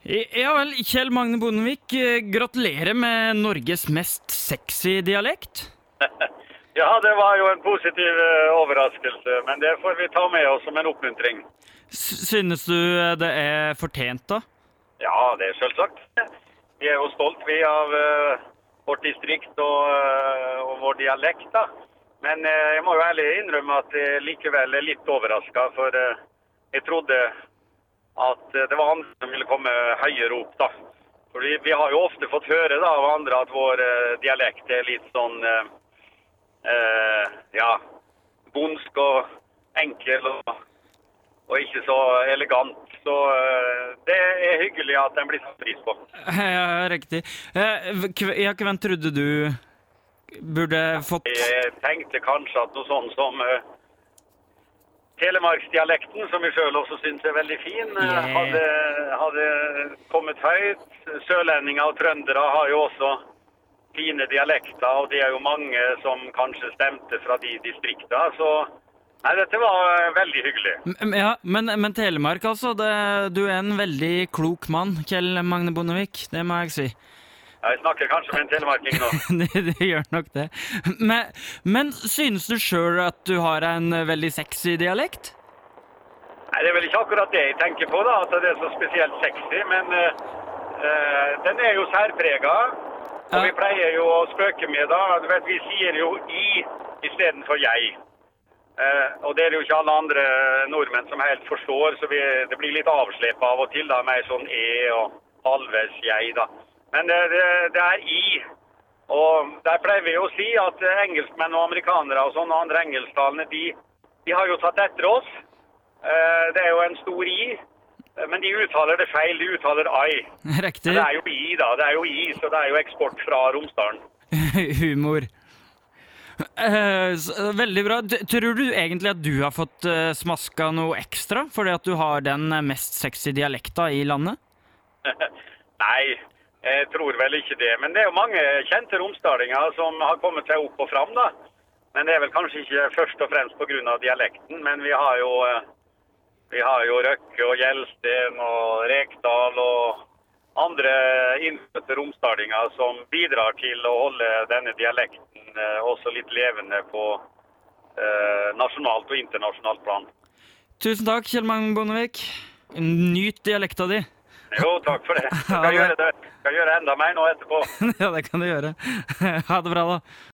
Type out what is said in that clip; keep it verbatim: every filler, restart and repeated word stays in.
Ja vel, Kjell Magne Bondevik, eh, gratulerer med Norges mest sexy dialekt. Ja, det var jo en positiv eh, overraskelse, men det får vi ta med oss som en oppmuntring. S- Synes du eh, det er fortjent da? Ja, det er selvsagt. Vi er jo stolt vi av eh, vårt distrikt og, eh, og vår dialekt da. Men eh, jeg må jo ærlig innrømme at jeg likevel er litt overrasket, for eh, jeg trodde at eh, det var andre som ville komme høyere opp da. For vi, vi har jo ofte fått høre da av andre at vår eh, dialekt er litt sånn, eh, eh, ja, bondsk og enkel og, og ikke så elegant. Så eh, det er hyggelig at den blir satt pris på. Ja, riktig. Eh, kv- Ja, hvem trodde du burde fått... Jeg tenkte kanskje at noe sånn som uh, telemarksdialekten, som jeg selv også synes er veldig fin, uh, Yeah. hadde, hadde kommet høyt. Sørlendinger og trøndere har jo også fine dialekter, og det er jo mange som kanskje stemte fra de distrikter. Så nei, dette var uh, veldig hyggelig. M- Ja, men, men Telemark altså, det, du er en veldig klok mann, Kjell Magne Bondevik, det må jeg si. Jeg snakker kanskje med en telemarking nå. det, det gjør nok det. Men, men synes du selv at du har en veldig sexy dialekt? Nei, det er vel ikke akkurat det jeg tenker på da, at det er så spesielt sexy, men uh, uh, den er jo særpreget. Og vi Ja. pleier jo å spøke med da, du vet, vi sier jo i i stedet for jeg. Uh, og det er jo ikke alle andre nordmenn som helt forstår, så vi, det blir litt avsleppet av og til da, med sånn e og halvveis jeg da. Men det, det, det er i, og der pleier vi jo å si at eh, engelskmenn og amerikanere og sånne andre engelsktalende, de, de har jo tatt etter oss. Eh, det er jo en stor i, eh, men de uttaler det feil, de uttaler I. Riktig. Men det er jo i da, det er jo i, så det er jo eksport fra Romsdalen. Humor. Eh, s- veldig bra. D- Tror du egentlig at du har fått eh, smaska noe ekstra, fordi at du har den eh, mest sexy dialekta i landet? Nei, jeg tror vel ikke det. Men det er jo mange kjente romsdalinger som har kommet seg opp og fram da. Men det er vel kanskje ikke først og fremst på grunn av dialekten, men vi har jo, eh, vi har jo Røkke og Gjelsten og Rekdal og andre innfødte romsdalinger som bidrar til å holde denne dialekten eh, også litt levende på eh, nasjonalt og internasjonalt plan. Tusen takk, Kjell Magne Bondevik. Nyt dialekta di. Jo, takk for det. Jeg Ha skal det. gjøre det. Jeg skal gjøre enda mer nå etterpå. Ja, det kan du gjøre. Ha det bra da.